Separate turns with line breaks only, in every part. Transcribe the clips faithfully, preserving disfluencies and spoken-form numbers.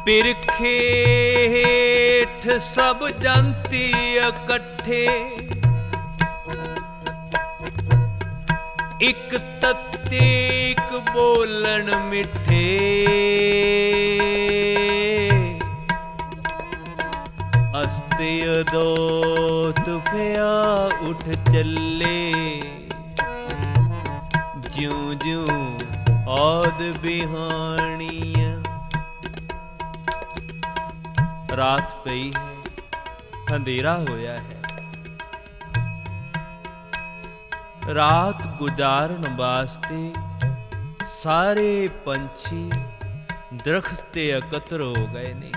ਬਿਰਖੇ ਹੇਠ ਸਭ ਜੰਤੀ ਇਕੱਠੇ, ਇੱਕ ਤੱਤੇ ਇੱਕ ਬੋਲਣ ਮਿੱਠੇ, ਅਸਤੇ ਅਦੋਤ ਪਿਆ ਉੱਠ ਚੱਲੇ, ਜਿਉਂ ਜਿਉਂ ਆਦ ਬਿਹਾਣੀਆਂ। ਰਾਤ ਪਈ ਹੈ, ਅੰਧੇਰਾ ਹੋਇਆ ਹੈ। ਰਾਤ ਗੁਜ਼ਾਰਨ ਵਾਸਤੇ ਸਾਰੇ ਪੰਛੀ ਦਰਖਤ ਤੇ ਇਕੱਤਰ ਹੋ ਗਏ ਨੇ।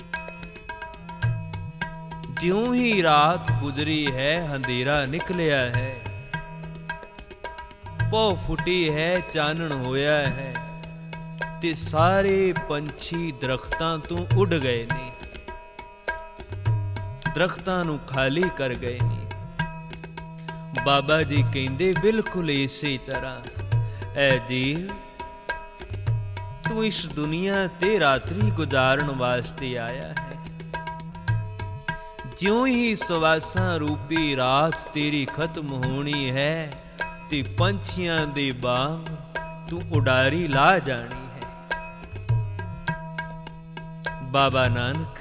ਜਿਉਂ ਹੀ ਰਾਤ ਗੁਜ਼ਰੀ ਹੈ, ਅੰਧੇਰਾ ਨਿਕਲਿਆ ਹੈ, ਪੌ ਫੁੱਟੀ ਹੈ, ਚਾਨਣ ਹੋਇਆ ਹੈ, ਤੇ ਸਾਰੇ ਪੰਛੀ ਦਰਖਤਾਂ ਤੋਂ ਉੱਡ ਗਏ ਨੇ, ਦਰਖਤਾਂ ਨੂੰ ਖਾਲੀ ਕਰ ਗਏ ਨੇ। ਬਾਬਾ ਜੀ ਕਹਿੰਦੇ ਬਿਲਕੁਲ ਇਸੇ ਤਰ੍ਹਾਂ, ਐ ਜੀਵ ਤੂੰ ਇਸ ਦੁਨੀਆ ਤੇ ਰਾਤਰੀ ਗੁਜ਼ਾਰਨ ਵਾਸਤੇ ਆਇਆ ਹੈ। ਜਿਉਂ ਹੀ ਸਵਾਸਾਂ ਰੂਪੀ ਰਾਤ ਤੇਰੀ ਖਤਮ ਹੋਣੀ ਹੈ, ਤੇ ਪੰਛੀਆਂ ਦੇ ਵਾਂਗ ਤੂੰ ਉਡਾਰੀ ਲਾ ਜਾਣੀ ਹੈ। ਬਾਬਾ ਨਾਨਕ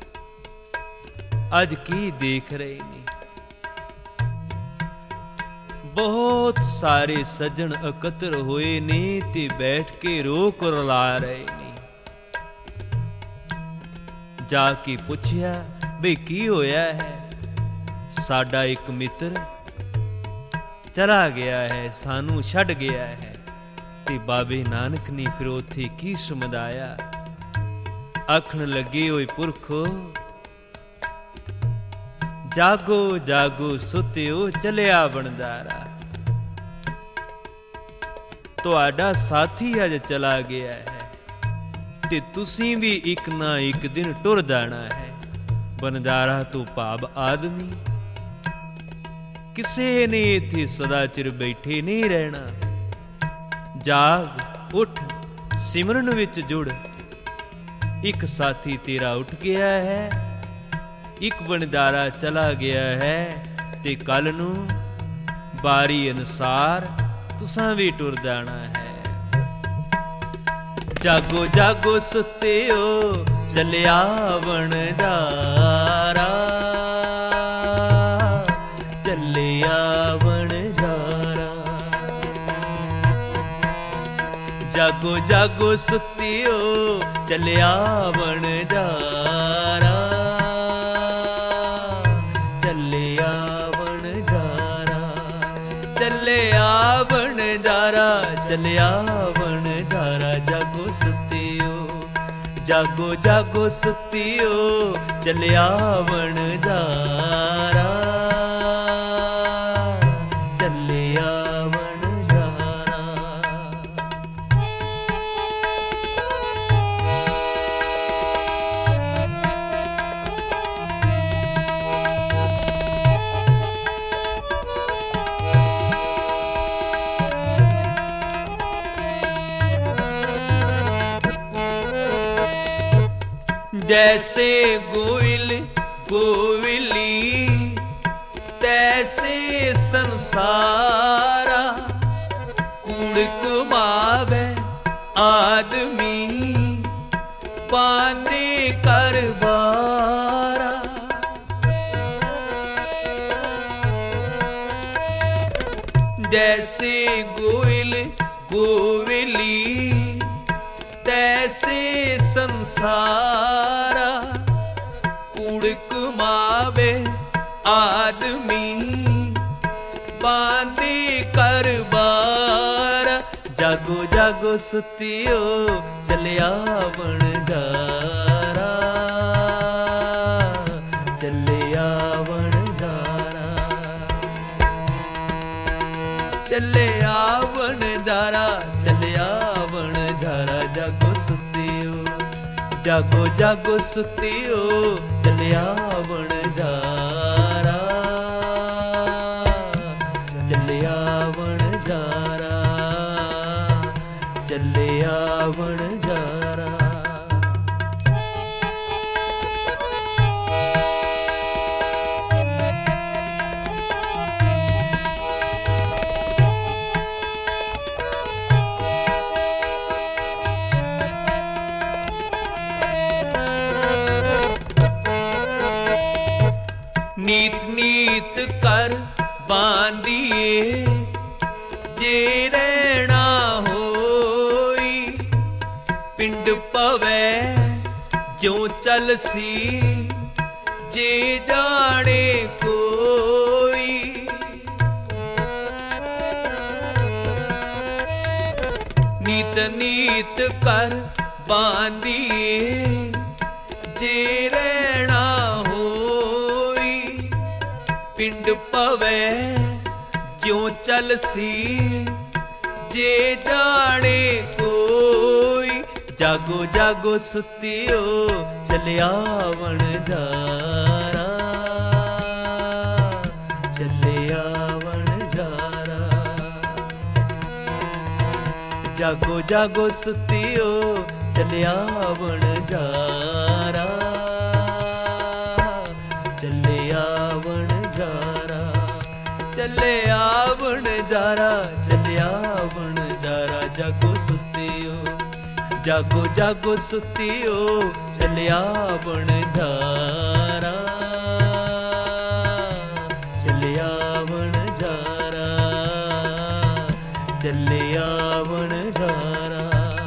ਅੱਜ ਕੀ ਦੇਖ ਰਹੇ ਨੇ? ਬਹੁਤ ਸਾਰੇ ਸੱਜਣ ਇਕੱਤਰ ਹੋਏ ਨੇ ਤੇ ਬੈਠ ਕੇ ਰੋਕ ਰਲਾ ਰਹੇ ਨੇ। ਜਾ ਕੇ ਪੁੱਛਿਆ ਬਈ ਕੀ ਹੋਇਆ ਹੈ? ਸਾਡਾ ਇੱਕ ਮਿੱਤਰ ਚਲਾ ਗਿਆ ਹੈ, ਸਾਨੂੰ ਛੱਡ ਗਿਆ ਹੈ। ਤੇ ਬਾਬੇ ਨਾਨਕ ਨੇ ਫਿਰ ਉੱਥੇ ਕੀ ਸਮਝਾਇਆ? ਆਖਣ ਲੱਗੇ, ਓਏ ਪੁਰਖੋ, ਜਾਗੋ ਜਾਗੋ ਸੁੱਤਿਓ, ਚੱਲਿਆ ਵਣਜਾਰਾ। ਤੁਹਾਡਾ ਸਾਥੀ ਅੱਜ ਚਲਾ ਗਿਆ ਹੈ, ਤੇ ਤੁਸੀਂ ਵੀ ਇੱਕ ਨਾ ਇੱਕ ਦਿਨ ਟੁਰ ਜਾਣਾ ਹੈ। ਵਣਜਾਰਾ ਤੋਂ ਭਾਵ ਆਦਮੀ। ਕਿਸੇ ਨੇ ਇੱਥੇ ਸਦਾ ਚਿਰ ਬੈਠੇ ਨਹੀਂ ਰਹਿਣਾ। ਜਾਗ ਉੱਠ, ਸਿਮਰਨ ਵਿੱਚ ਜੁੜ। ਇੱਕ ਸਾਥੀ ਤੇਰਾ ਉੱਠ ਗਿਆ ਹੈ, ਇੱਕ ਵਣਜਾਰਾ ਚਲਾ ਗਿਆ ਹੈ, ਤੇ ਕੱਲ ਨੂੰ ਬਾਰੀ ਅਨੁਸਾਰ ਤੁਸਾਂ ਵੀ ਟੁਰ ਜਾਣਾ ਹੈ। ਜਾਗੋ ਜਾਗੋ ਸੁੱਤਿਓ, ਚੱਲਿਆ ਵਣਜਾਰਾ, ਚੱਲਿਆ ਵਣਜਾਰਾ। ਜਾਗੋ ਜਾਗੋ ਸੁੱਤਿਓ, ਚੱਲਿਆ ਵਣਜਾਰਾ, ਚੱਲਿਆ ਵਣਜਾਰਾ, ਚੱਲਿਆ ਵਣਜਾਰਾ, ਚੱਲਿਆ ਵਣਜਾਰਾ। ਜਾਗੋ ਸੁੱਤਿਓ, ਜਾਗੋ ਜਾਗੋ ਸੁੱਤਿਓ, ਚੱਲਿਆ ਵਣਜਾਰਾ, ਚੱਲਿਆ ਵਣਜਾਰਾ। जैसे गोविल गोविली, तैसे संसारा। कूड़ कुमावे आदमी, पाने कर बारा। जैसे गोविल गोविली, तैसे संसारा। कूड़ कुमावे आदमी, बांधे कर बारा। जागो जागो सुतियो, चलिया वणजारा, चलिया वणजारा, चलिया वणजारा, चलिया वणजारा। जागो सुतियो, जागो जागो सुतियो, चलिया वणजारा, चलिया वणजारा, चलिया वणजारा। बांधिए जे रहना होई, पिंड पवै जो चलसी जे जाने कोई। नीत नीत कर बांधिए जे रहना होई, पिंड पवै ज्यों चलसी जे जाने कोई। जागो जागो सुतियो चलिया वणजारा, चलिया वणजारा। जागो जागो सुतियो चलिया वणजारा, चलिया वणजारा, चलिया वणजारा, चलिया वणजारा। जागो सुतियो जागो जागो सुतियो चलिया वणजारा, चलिया वणजारा, चलिया वणजारा।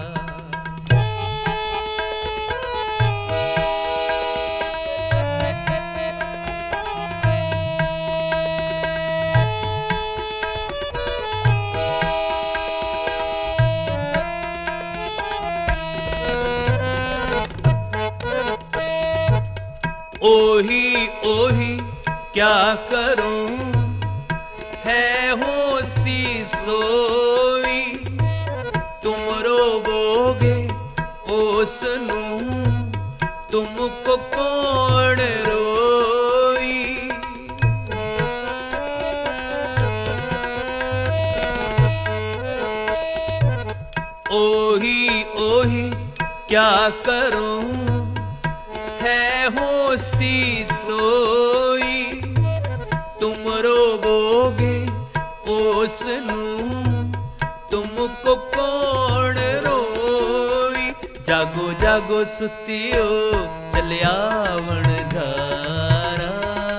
ओही ओही क्या करूं है होसी सोई, तुम रोवोगे ओसनू तुमको कौन रोई। ओही ओही क्या करूं है होसी सोई, तुम रोवोगे ओसनू तुमको कौन रोई। जागो जागो सुतियो चलिया वणजारा,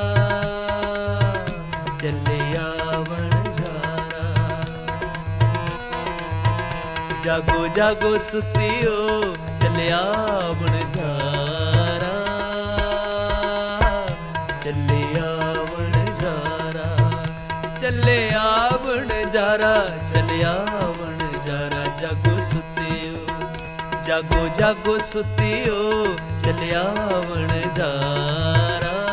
चलिया वणजारा। जागो जागो सुतियो चलिया वणजारा, चलिया वणजारा, चलिया वणजारा, चलिया वणजारा। जागो सुतियो जागो जागो सुतियो चलिया वणजारा,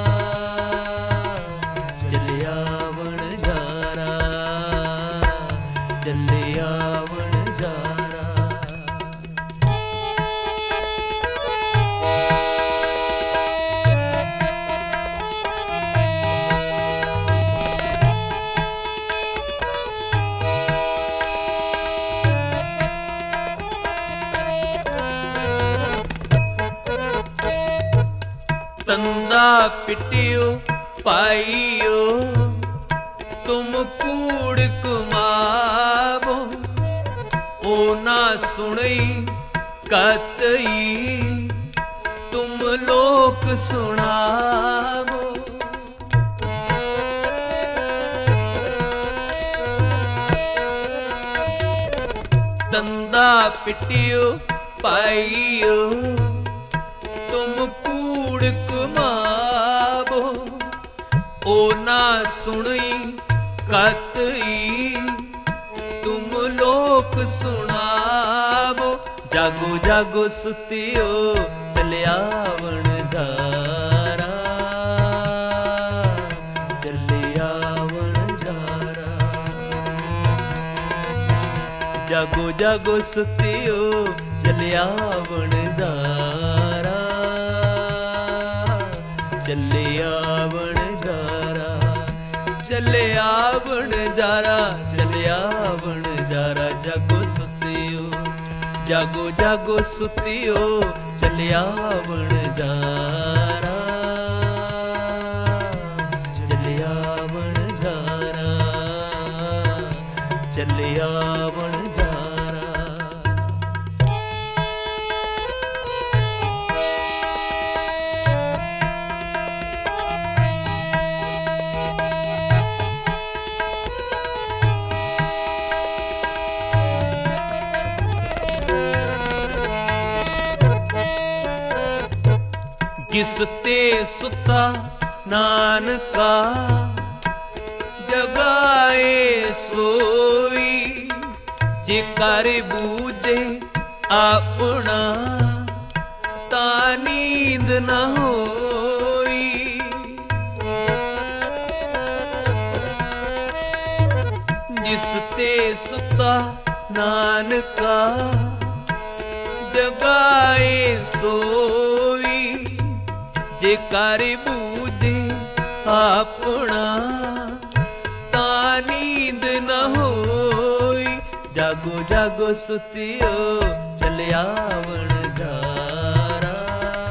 चलिया वणजारा, चलिया वणजारा। तंदा पिटियो पाइयो तुम कूड़ कुमावो, ओ ना सुनई कतई तुम लोक सुनावो। तंदा पिटियो पाइयो तुम कूड़ कुमावो, ओ ना सुनई कतई तुम लोक सुनावो। जागो जागो सुतियो चलिया वणजारा, चलिया वणजारा। जागो जागो सुतियो चलिया वणजारा, चलिया वणजारा, चलिया वणजारा, चलिया वणजारा। जागो सुतियो जागो जागो सुतियो चलिया वणजारा, चलिया वणजारा, चलिया वणजारा। ਜਿਸ ਤੇ ਸੁੱਤਾ ਨਾਨਕਾ ਜਗਾਏ ਸੋਈ, ਜੇ ਕਰ ਬੂਝੇ ਆਪਣਾ ਤਾਂ ਨੀਂਦ ਨਾ ਹੋਈ। ਜਿਸ ਤੇ ਸੁੱਤਾ ਨਾਨਕਾ ਜਗਾਏ ਸੋਈ, ਜੇ ਕਰ ਬੂਝੇ ਆਪਣਾ ਤਾਂ ਨੀਂਦ ਨਾ ਹੋਈ। ਜਾਗੋ ਜਾਗੋ ਸੁਤਿਓ ਚੱਲਿਆ ਵਣਜਾਰਾ,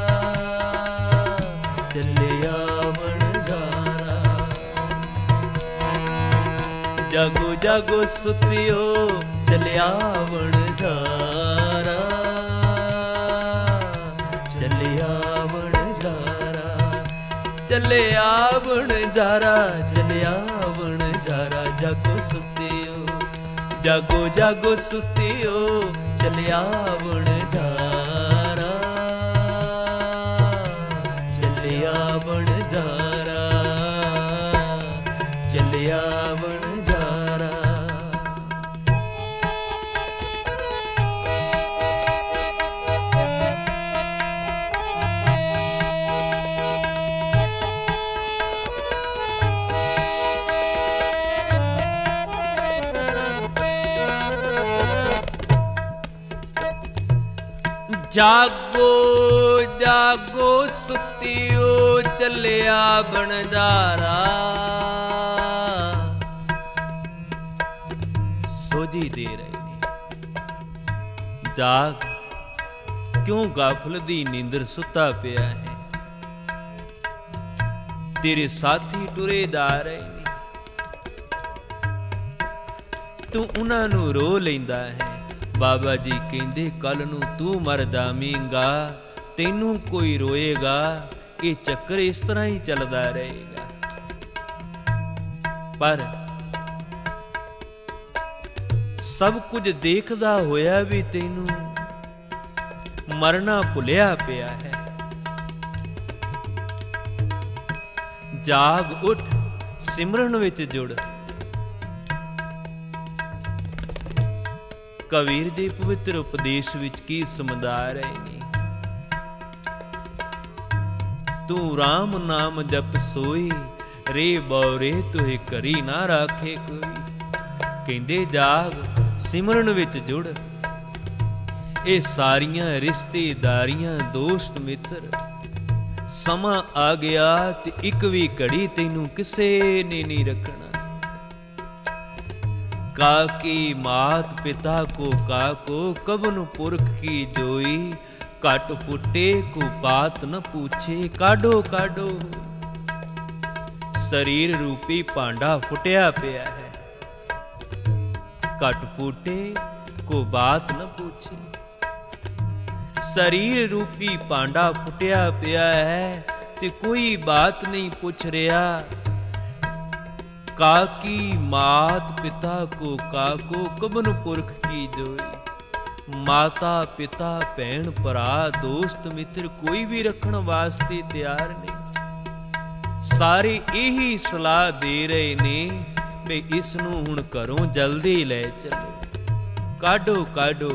ਚੱਲਿਆ ਵਣਜਾਰਾ। ਜਾਗੋ ਜਾਗੋ ਸੁਤਿਓ ਚੱਲਿਆ ਵਣਜਾਰਾ, ਚੱਲਿਆ ਵਣਜਾਰਾ, ਚੱਲਿਆ ਵਣਜਾਰਾ, ਚੱਲਿਆ ਵਣਜਾਰਾ। ਜਾਗੋ ਸੁਤਿਓ, ਜਾਗੋ ਜਾਗੋ ਸੁਤਿਓ ਚੱਲਿਆ ਵਣਜਾਰਾ, ਚੱਲਿਆ ਵਣਜਾਰਾ, ਚੱਲਿਆ ਵਣਜਾਰਾ। ਜਾਗੋ ਜਾਗੋ ਸੁਤਿਓ ਚੱਲਿਆ ਵਣਜਾਰਾ, ਸੋਝੀ ਦੇ ਰਹੇ ਨੇ। ਜਾਗ, ਕਿਉਂ ਗਾਫਲ ਦੀ ਨੀਂਦਰ ਸੁੱਤਾ ਪਿਆ ਹੈ। ਤੇਰੇ ਸਾਥੀ ਟੁਰੇ ਜਾ ਰਹੇ ਨੇ, ਤੂੰ ਉਹਨਾਂ ਨੂੰ ਰੋ ਲੈਂਦਾ ਹੈ। ਬਾਬਾ ਜੀ ਕਹਿੰਦੇ ਕੱਲ ਨੂੰ ਤੂੰ ਮਰ ਜਾਵੇਂਗਾ, ਤੈਨੂੰ ਕੋਈ ਰੋਏਗਾ। ਇਹ ਚੱਕਰ ਇਸ ਤਰ੍ਹਾਂ ਹੀ ਚੱਲਦਾ ਰਹੇਗਾ। ਪਰ ਸਭ ਕੁਝ ਦੇਖਦਾ ਹੋਇਆ ਵੀ ਤੈਨੂੰ ਮਰਨਾ ਭੁੱਲਿਆ ਪਿਆ ਹੈ। ਜਾਗ ਉੱਠ, ਸਿਮਰਨ ਵਿੱਚ ਜੁੜ। ਕਬੀਰ ਦੇ ਪਵਿੱਤਰ ਉਪਦੇਸ਼ ਵਿੱਚ ਕੀ ਸਮਝਾ ਰਹੇ ਨੇ? ਤੂੰ ਰਾਮ ਨਾਮ ਜਪ ਸੋਈ, ਰੇ ਬੌਰੇ ਤੁਹੇ ਕਰੀ ਨਾ ਰਾਖੇ ਕੋਈ। ਕਹਿੰਦੇ ਜਾਗ, ਸਿਮਰਨ ਵਿੱਚ ਜੁੜ। ਇਹ ਸਾਰੀਆਂ ਰਿਸ਼ਤੇਦਾਰੀਆਂ, ਦੋਸਤ ਮਿੱਤਰ, ਸਮਾਂ ਆ ਗਿਆ ਤੇ ਇੱਕ ਵੀ ਘੜੀ ਤੈਨੂੰ ਕਿਸੇ ਨੇ ਨਹੀਂ ਰੱਖਣਾ। ਕਾਕੀ ਮਾਤ ਪਿਤਾ ਕੋ ਕਾਕੋ, ਕਬਨ ਪੁਰਖ ਕੀ ਜੋਈ। ਘਟ ਫੁੱਟੇ ਕੋ ਬਾਤ ਨ ਪੁੱਛੇ, ਕਾਢੋ ਕਾਢੋ। ਸਰੀਰ ਰੂਪੀ ਭਾਂਡਾ ਫੁੱਟਿਆ ਪਿਆ ਹੈ। ਘਟ ਫੁੱਟੇ ਕੋ ਬਾਤ ਨ ਪੁੱਛੇ। ਸਰੀਰ ਰੂਪੀ ਭਾਂਡਾ ਫੁੱਟਿਆ ਪਿਆ ਹੈ ਤੇ ਕੋਈ ਬਾਤ ਨਹੀਂ ਪੁੱਛ ਰਿਹਾ। ਕਾਕੀ ਮਾਤ ਪਿਤਾ ਕੋ ਕਾਕੋ, ਕਬਨ ਪੁਰਖ ਕੀ ਜੋਈ। ਮਾਤਾ ਪਿਤਾ ਭੈਣ ਭਰਾ ਦੋਸਤ ਮਿੱਤਰ ਕੋਈ ਵੀ ਰੱਖਣ ਵਾਸਤੇ ਤਿਆਰ ਨਹੀਂ। ਸਾਰੇ ਇਹੀ ਸਲਾਹ ਦੇ ਰਹੇ ਨੇ ਵੀ ਇਸ ਨੂੰ ਹੁਣ ਘਰੋਂ ਜਲਦੀ ਲੈ ਚਲੋ, ਕਾਢੋ ਕਾਢੋ।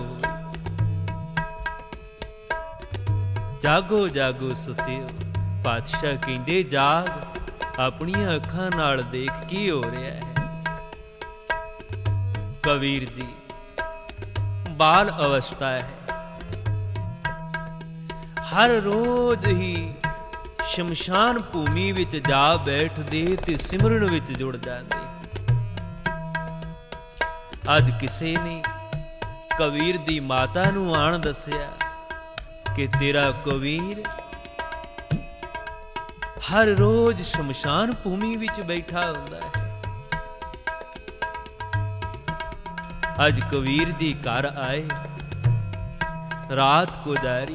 ਜਾਗੋ ਜਾਗੋ ਸੁਤਿਓ। ਪਾਤਸ਼ਾਹ ਕਹਿੰਦੇ ਜਾਗ, ਆਪਣੀਆਂ ਅੱਖਾਂ ਨਾਲ ਦੇਖ ਕੀ ਹੋ ਰਿਹਾ ਹੈ। ਕਬੀਰ ਜੀ, ਬਾਲ ਅਵਸਥਾ ਹੈ। ਹਰ ਰੋਜ਼ ਹੀ ਸ਼ਮਸ਼ਾਨ ਭੂਮੀ ਵਿੱਚ ਜਾ ਬੈਠਦੇ ਤੇ ਸਿਮਰਨ ਵਿੱਚ ਜੁੜ ਜਾਂਦੇ। ਅੱਜ ਕਿਸੇ ਨੇ ਕਬੀਰ ਦੀ ਮਾਤਾ ਨੂੰ ਆਣ ਦੱਸਿਆ ਕਿ ਤੇਰਾ ਕਬੀਰ ਹਰ ਰੋਜ਼ ਸ਼ਮਸ਼ਾਨ ਭੂਮੀ ਵਿੱਚ ਬੈਠਾ ਹੁੰਦਾ ਹੈ। ਅੱਜ ਕਬੀਰ ਦੀ ਘਰ ਆਏ, ਰਾਤ ਗੁਜ਼ਾਰੀ।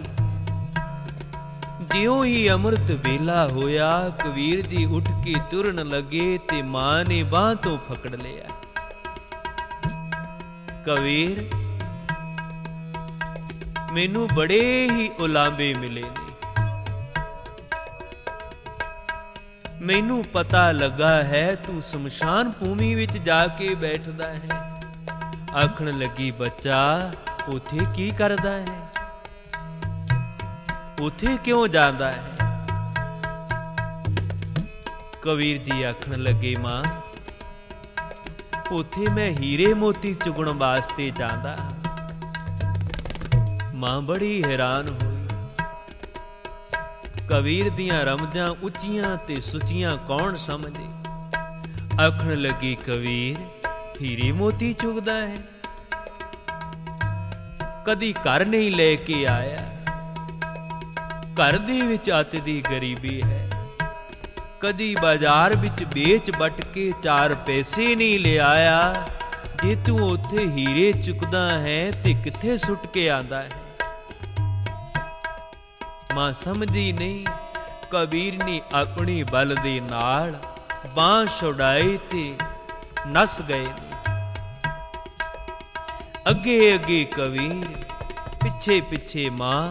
ਜਿਉਂ ਹੀ ਅੰਮ੍ਰਿਤ ਵੇਲਾ ਹੋਇਆ, ਕਬੀਰ ਜੀ ਉੱਠ ਕੇ ਤੁਰਨ ਲੱਗੇ ਤੇ ਮਾਂ ਨੇ ਬਾਂਹ ਤੋਂ ਫਕੜ ਲਿਆ। ਕਬੀਰ, ਮੈਨੂੰ ਬੜੇ ਹੀ ਉਲਾਂਭੇ ਮਿਲੇ ਨੇ। ਮੈਨੂੰ ਪਤਾ ਲੱਗਾ ਹੈ ਤੂੰ ਸ਼ਮਸ਼ਾਨ ਭੂਮੀ ਵਿੱਚ ਜਾ ਕੇ ਬੈਠਦਾ ਹੈ। ਆਖਣ ਲੱਗੀ, ਬੱਚਾ ਉੱਥੇ ਕੀ ਕਰਦਾ ਹੈ? ਉੱਥੇ ਕਿਉਂ ਜਾਂਦਾ ਹੈ? ਕਬੀਰ ਜੀ ਆਖਣ ਲੱਗੇ, ਮਾਂ ਉੱਥੇ ਮੈਂ ਹੀਰੇ ਮੋਤੀ ਚੁਗਣ ਵਾਸਤੇ ਜਾਂਦਾ। ਮਾਂ ਬੜੀ ਹੈਰਾਨ ਹੋਈ। ਕਬੀਰ ਦੀਆਂ ਰਮਜ਼ਾਂ ਉੱਚੀਆਂ ਤੇ ਸੁੱਚੀਆਂ ਕੌਣ ਸਮਝੇ? ਆਖਣ ਲੱਗੀ, ਕਬੀਰ ਹੀਰੇ ਮੋਤੀ ਚੁਗਦਾ ਹੈ, ਕਦੀ ਘਰ ਨਹੀਂ ਲੈ ਕੇ ਆਇਆ। ਘਰ ਦੇ ਵਿੱਚ ਅੱਤ ਦੀ ਗਰੀਬੀ ਹੈ, ਕਦੀ ਬਾਜ਼ਾਰ ਵਿੱਚ ਵੇਚ ਵੱਟ ਕੇ ਚਾਰ ਪੈਸੇ ਨਹੀਂ ਲਿਆਇਆ। ਜੇ ਤੂੰ ਉੱਥੇ ਹੀਰੇ ਚੁੱਕਦਾ ਹੈ ਤੇ ਕਿੱਥੇ ਸੁੱਟ ਕੇ ਆਂਦਾ ਹੈ? ਮਾਂ ਸਮਝੀ ਨਹੀਂ। ਕਬੀਰ ਨੇ ਆਪਣੀ ਬਲ ਦੇ ਨਾਲ ਬਾਂਹ ਛੁਡਾਈ ਤੇ ਨਸ ਗਏ ਨੇ। ਅੱਗੇ ਅੱਗੇ ਕਬੀਰ, ਪਿੱਛੇ ਪਿੱਛੇ ਮਾਂ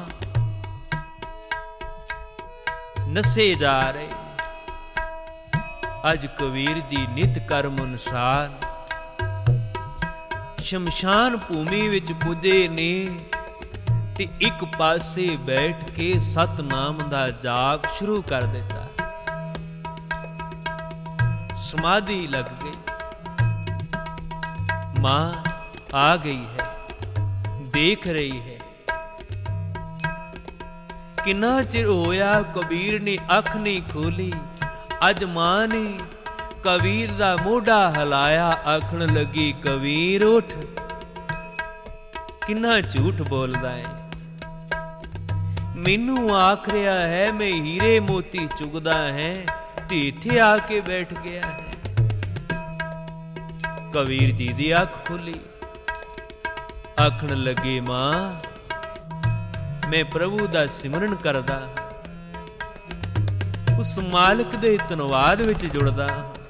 ਨਸੇ ਜਾ ਰਹੇ। ਅੱਜ ਕਬੀਰ ਦੀ ਨਿਤ ਕਰਮ ਅਨੁਸਾਰ ਸ਼ਮਸ਼ਾਨ ਭੂਮੀ ਵਿੱਚ ਪੁੱਜੇ ਨੇ ਤੇ ਇੱਕ ਪਾਸੇ ਬੈਠ ਕੇ ਸਤਨਾਮ ਦਾ ਜਾਪ ਸ਼ੁਰੂ ਕਰ ਦਿੱਤਾ। ਸਮਾਧੀ ਲੱਗ ਗਈ। ਮਾਂ ਆ ਗਈ ਹੈ, ਦੇਖ ਰਹੀ ਹੈ। ਕਿੰਨਾ ਚਿਰ ਹੋਇਆ ਕਬੀਰ ਨੇ ਅੱਖ ਨਹੀਂ ਖੋਲੀ। ਅੱਜ ਮਾਂ ਨੇ ਕਬੀਰ ਦਾ ਮੋਢਾ ਹਿਲਾਇਆ। ਆਖਣ ਲੱਗੀ, ਕਬੀਰ ਉੱਠ, ਕਿੰਨਾ ਝੂਠ ਬੋਲਦਾ ਹੈ। ਮੈਨੂੰ ਆਖ ਰਿਹਾ ਹੈ ਮੈਂ ਹੀਰੇ ਮੋਤੀ ਚੁਗਦਾ ਹੈ ਤੇ ਇੱਥੇ ਆ ਕੇ ਬੈਠ ਗਿਆ ਹੈ। ਕਬੀਰ ਜੀ ਦੀ ਅੱਖ ਖੁੱਲੀ। ਆਖਣ ਲੱਗੇ, ਮਾਂ ਮੈਂ ਪ੍ਰਭੂ ਦਾ ਸਿਮਰਨ ਕਰਦਾ, ਉਸ ਮਾਲਕ ਦੇ ਧੰਨਵਾਦ ਵਿੱਚ ਜੁੜਦਾ।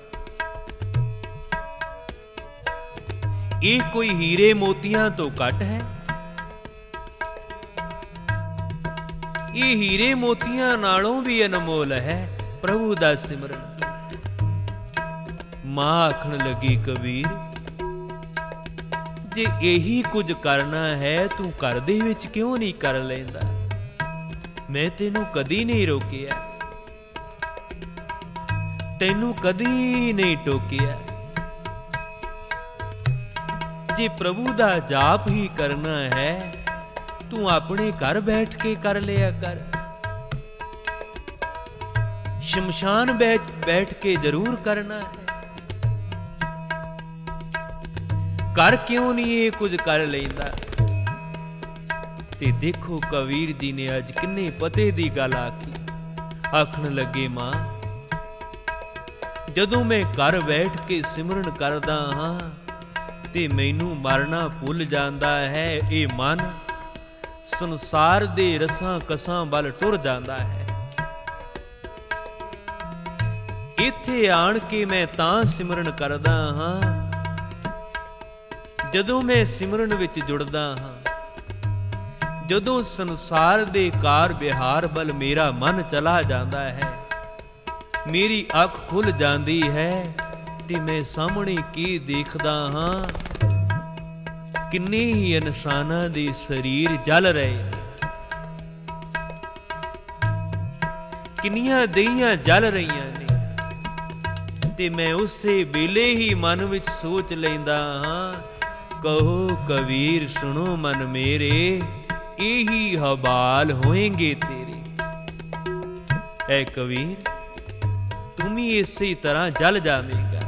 ਇਹ ਕੋਈ ਹੀਰੇ ਮੋਤੀਆਂ ਤੋਂ ਘੱਟ ਹੈ? ਇਹ ਹੀਰੇ ਮੋਤੀਆਂ ਨਾਲੋਂ ਵੀ ਅਨਮੋਲ ਹੈ ਪ੍ਰਭੂ ਦਾ ਸਿਮਰਨ। ਮਾਂ ਆਖਣ ਲੱਗੀ, ਕਬੀਰ ਜੇ ਇਹੀ ਕੁਝ ਕਰਨਾ ਹੈ ਤੂੰ ਘਰ ਦੇ ਵਿੱਚ ਕਿਉਂ ਨਹੀਂ ਕਰ ਲੈਂਦਾ? ਮੈਂ ਤੈਨੂੰ ਕਦੀ ਨਹੀਂ ਰੋਕਿਆ, ਤੈਨੂੰ ਕਦੀ ਨਹੀਂ ਟੋਕਿਆ। ਜੇ ਪ੍ਰਭੂ ਦਾ ਜਾਪ ਹੀ ਕਰਨਾ ਹੈ ਤੂੰ ਆਪਣੇ ਘਰ ਬੈਠ ਕੇ ਕਰ ਲਿਆ ਕਰ। ਸ਼ਮਸ਼ਾਨ ਬੈਠ ਬੈਠ ਕੇ ਜ਼ਰੂਰ ਕਰਨਾ ਹੈ। ਕਰ ਕਿਉਂ ਨਹੀਂ ਇਹ ਕੁਝ ਕਰ ਲੈਂਦਾ? ਤੇ ਦੇਖੋ ਕਬੀਰ ਜੀ ਨੇ ਅੱਜ ਕਿੰਨੇ ਪਤੇ ਦੀ ਗੱਲ ਆਖੀ। ਆਖਣ ਲੱਗੇ, ਮਾਂ ਜਦੋਂ ਮੈਂ ਘਰ ਬੈਠ ਕੇ ਸਿਮਰਨ ਕਰਦਾ ਹਾਂ ਤੇ ਮੈਨੂੰ ਮਰਨਾ ਭੁੱਲ ਜਾਂਦਾ ਹੈ। ਇਹ ਮਨ ਸੰਸਾਰ ਦੇ ਰਸਾਂ ਕਸਾਂ ਵੱਲ ਟੁਰ ਜਾਂਦਾ ਹੈ। ਇੱਥੇ ਆਣ ਕੇ ਮੈਂ ਤਾਂ ਸਿਮਰਨ ਕਰਦਾ ਹਾਂ ਜਦੋਂ ਮੈਂ ਸਿਮਰਨ ਵਿੱਚ ਜੁੜਦਾ ਹਾਂ। ਜਦੋਂ ਸੰਸਾਰ ਦੇ ਕਾਰ ਵਿਹਾਰ ਵੱਲ ਮੇਰਾ ਮਨ ਚਲਾ ਜਾਂਦਾ ਹੈ, ਮੇਰੀ ਅੱਖ ਖੁੱਲ ਜਾਂਦੀ ਹੈ ਤੇ ਮੈਂ ਸਾਹਮਣੇ ਕੀ ਦੇਖਦਾ ਹਾਂ? ਕਿੰਨੇ ਹੀ ਇਨਸਾਨਾਂ ਦੇ ਸਰੀਰ ਜਲ ਰਹੇ ਨੇ, ਕਿੰਨੀਆਂ ਦੇਹੀਆਂ ਜਲ ਰਹੀਆਂ ਨੇ। ਤੇ ਮੈਂ ਉਸੇ ਵੇਲੇ ਹੀ ਮਨ ਵਿੱਚ ਸੋਚ ਲੈਂਦਾ ਹਾਂ, ਕਹੋ ਕਬੀਰ ਸੁਣੋ ਮਨ ਮੇਰੇ, ਇਹੀ ਹਵਾਲ ਹੋਏਂਗੇ ਤੇਰੇ। ਐ ਕਬੀਰ ਤੂੰ ਵੀ ਇਸੇ ਤਰ੍ਹਾਂ ਜਲ ਜਾਵੇਂਗਾ।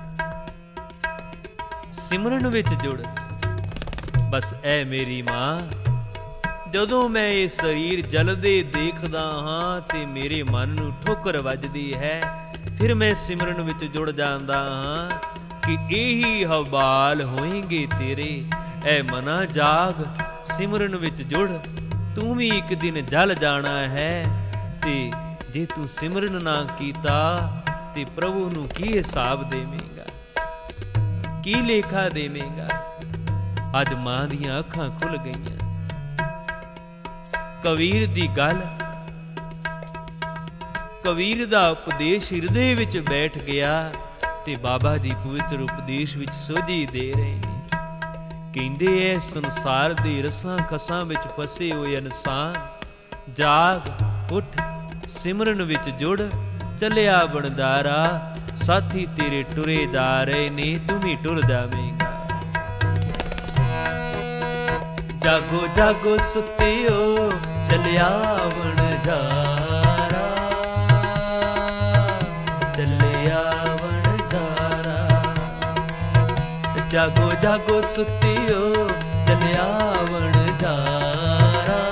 ਸਿਮਰਨ ਵਿੱਚ ਜੁੜ। ਬਸ ਐ ਮੇਰੀ ਮਾਂ, ਜਦੋਂ ਮੈਂ ਇਹ ਸਰੀਰ ਜਲਦੇ ਦੇਖਦਾ ਹਾਂ ਤੇ ਮੇਰੇ ਮਨ ਨੂੰ ਠੋਕਰ ਵੱਜਦੀ ਹੈ, ਫਿਰ ਮੈਂ ਸਿਮਰਨ ਵਿੱਚ ਜੁੜ ਜਾਂਦਾ ਹਾਂ ਕਿ ਇਹੀ ਹਵਾਲ ਹੋਏਂਗੇ ਤੇਰੇ। ਐ ਮਨਾ ਜਾਗ, ਸਿਮਰਨ ਵਿੱਚ ਜੁੜ, ਤੂੰ ਵੀ ਇੱਕ ਦਿਨ ਜਲ ਜਾਣਾ ਹੈ। ਤੇ ਜੇ ਤੂੰ ਸਿਮਰਨ ਨਾ ਕੀਤਾ ਤੇ ਪ੍ਰਭੂ ਨੂੰ ਕੀ ਹਿਸਾਬ ਦੇਵੇਂਗਾ, ਕੀ ਲੇਖਾ ਦੇਵੇਂਗਾ? ਅੱਜ ਮਾਂ ਦੀਆਂ ਅੱਖਾਂ ਖੁੱਲ ਗਈਆਂ। ਕਬੀਰ ਦੀ ਗੱਲ ਕਬੀਰ ਦਾ ਉਪਦੇਸ਼ ਹਿਰਦੇ ਵਿੱਚ ਬੈਠ ਗਿਆ ਤੇ ਬਾਬਾ ਜੀ ਪਵਿੱਤਰ ਉਪਦੇਸ਼ ਵਿੱਚ ਸੋਝੀ ਦੇ ਰਹੇ ਨੇ। ਕਹਿੰਦੇ ਐ ਸੰਸਾਰ ਦੇ ਰਸਾਂ ਖਸਾਂ ਵਿੱਚ ਫਸੇ ਹੋਏ ਇਨਸਾਨ, ਜਾਗ ਉੱਠ ਸਿਮਰਨ ਵਿੱਚ ਜੁੜ, ਚੱਲਿਆ ਬਣਦਾਰਾ ਸਾਥੀ ਤੇਰੇ ਟੁਰੇ ਜਾ ਰਹੇ ਨੇ, ਤੂੰ ਵੀ ਟੁਰ ਜਾਵੇਂਗਾ। ਜਾਗੋ ਜਾਗੋ ਸੁੱਤਿਓ ਚੱਲਿਆ ਬਣਦਾਰਾ, ਚੱਲਿਆ ਬਣਦਾਰਾ। ਜਾਗੋ ਜਾਗੋ ਸੁੱਤਿਓ ਚੱਲਿਆ ਬਣਦਾਰਾ,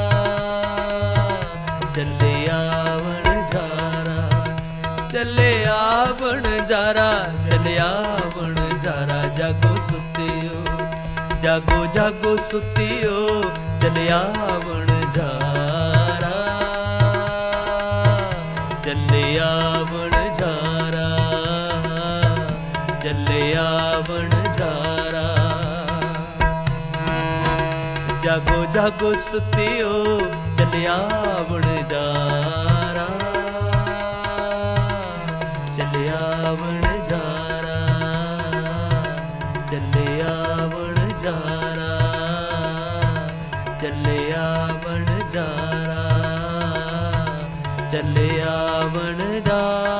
ਚੱਲਿਆ ਬਣਦਾਰਾ, ਚੱਲਿਆ ਬਣਦਾਰਾ, ਚੱਲਿਆ ਬਣਦਾਰਾ। ਜਾਗੋ ਸੁੱਤਿਓ, ਜਾਗੋ ਜਾਗੋ ਸੁੱਤਿਓ ਚੱਲਿਆ ਬਣਦਾਰਾ, ਚੱਲਿਆ ਬਣਦਾਰਾ, ਚੱਲਿਆ ਬਣਦਾਰਾ। ਜਾਗੋ ਜਾਗੋ ਸੁੱਤਿਓ ਚੱਲਿਆ ਬਣਦਾਰਾ, ਚੱਲਿਆ ਬਣਦਾਰਾ, ਚੱਲਿਆ ਬਣਦਾਰਾ, ਚੱਲਿਆ ਬਣਦਾਰਾ, ਚੱਲਿਆ ਬਣਦਾਰਾ।